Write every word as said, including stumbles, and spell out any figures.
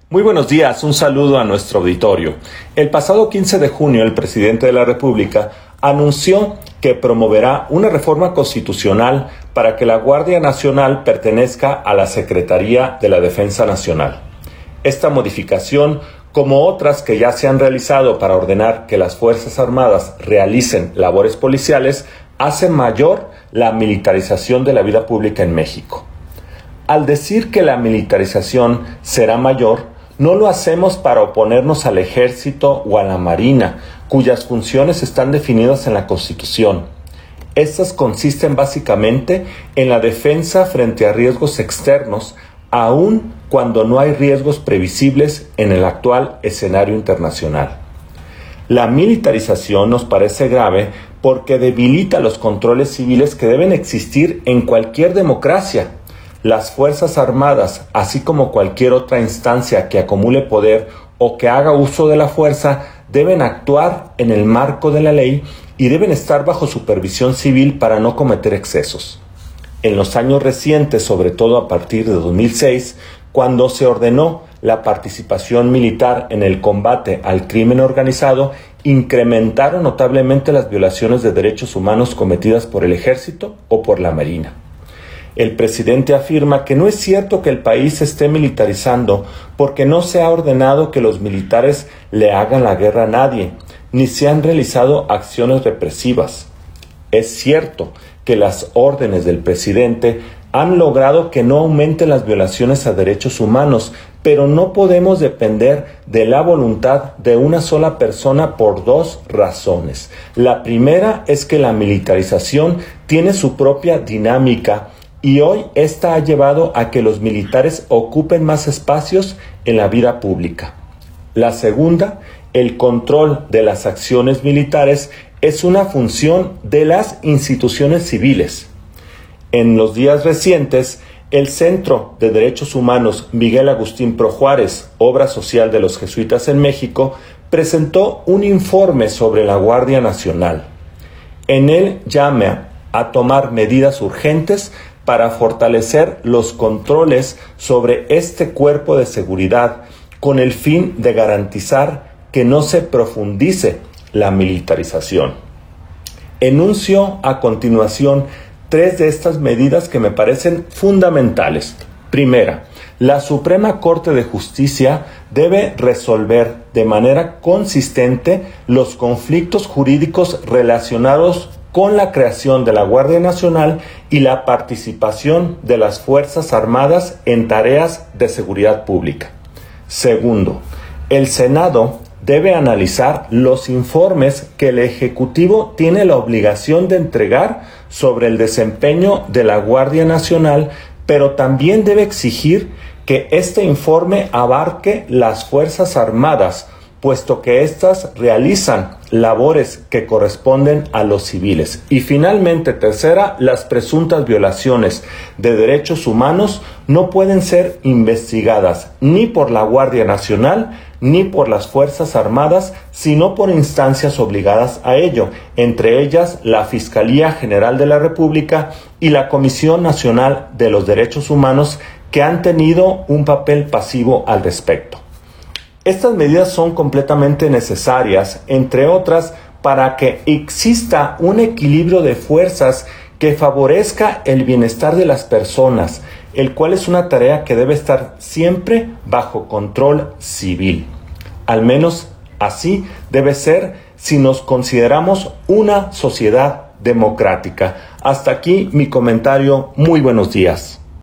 Muy buenos días, un saludo a nuestro auditorio. El pasado quince de junio, el presidente de la República anunció que promoverá una reforma constitucional para que la Guardia Nacional pertenezca a la Secretaría de la Defensa Nacional. Esta modificación, como otras que ya se han realizado para ordenar que las Fuerzas Armadas realicen labores policiales, hace mayor la militarización de la vida pública en México. Al decir que la militarización será mayor, no lo hacemos para oponernos al Ejército o a la Marina, cuyas funciones están definidas en la Constitución. Estas consisten básicamente en la defensa frente a riesgos externos, aun cuando no hay riesgos previsibles en el actual escenario internacional. La militarización nos parece grave porque debilita los controles civiles que deben existir en cualquier democracia. Las Fuerzas Armadas, así como cualquier otra instancia que acumule poder o que haga uso de la fuerza, deben actuar en el marco de la ley y deben estar bajo supervisión civil para no cometer excesos. En los años recientes, sobre todo a partir de dos mil seis, cuando se ordenó la participación militar en el combate al crimen organizado, incrementaron notablemente las violaciones de derechos humanos cometidas por el Ejército o por la Marina. El presidente afirma que no es cierto que el país se esté militarizando porque no se ha ordenado que los militares le hagan la guerra a nadie, ni se han realizado acciones represivas. Es cierto que las órdenes del presidente han logrado que no aumenten las violaciones a derechos humanos, pero no podemos depender de la voluntad de una sola persona por dos razones. La primera es que la militarización tiene su propia dinámica y hoy esta ha llevado a que los militares ocupen más espacios en la vida pública. La segunda, el control de las acciones militares es una función de las instituciones civiles. En los días recientes, el Centro de Derechos Humanos Miguel Agustín Pro Juárez, obra social de los jesuitas en México, presentó un informe sobre la Guardia Nacional. En él llama a tomar medidas urgentes para fortalecer los controles sobre este cuerpo de seguridad con el fin de garantizar que no se profundice la militarización. Enuncio a continuación tres de estas medidas que me parecen fundamentales. Primera, la Suprema Corte de Justicia debe resolver de manera consistente los conflictos jurídicos relacionados con la creación de la Guardia Nacional y la participación de las Fuerzas Armadas en tareas de seguridad pública. Segundo, el Senado debe analizar los informes que el Ejecutivo tiene la obligación de entregar sobre el desempeño de la Guardia Nacional, pero también debe exigir que este informe abarque las Fuerzas Armadas, puesto que éstas realizan labores que corresponden a los civiles. Y finalmente, tercera, las presuntas violaciones de derechos humanos no pueden ser investigadas ni por la Guardia Nacional ni por las Fuerzas Armadas, sino por instancias obligadas a ello, entre ellas la Fiscalía General de la República y la Comisión Nacional de los Derechos Humanos, que han tenido un papel pasivo al respecto. Estas medidas son completamente necesarias, entre otras, para que exista un equilibrio de fuerzas que favorezca el bienestar de las personas, el cual es una tarea que debe estar siempre bajo control civil. Al menos así debe ser si nos consideramos una sociedad democrática. Hasta aquí mi comentario. Muy buenos días.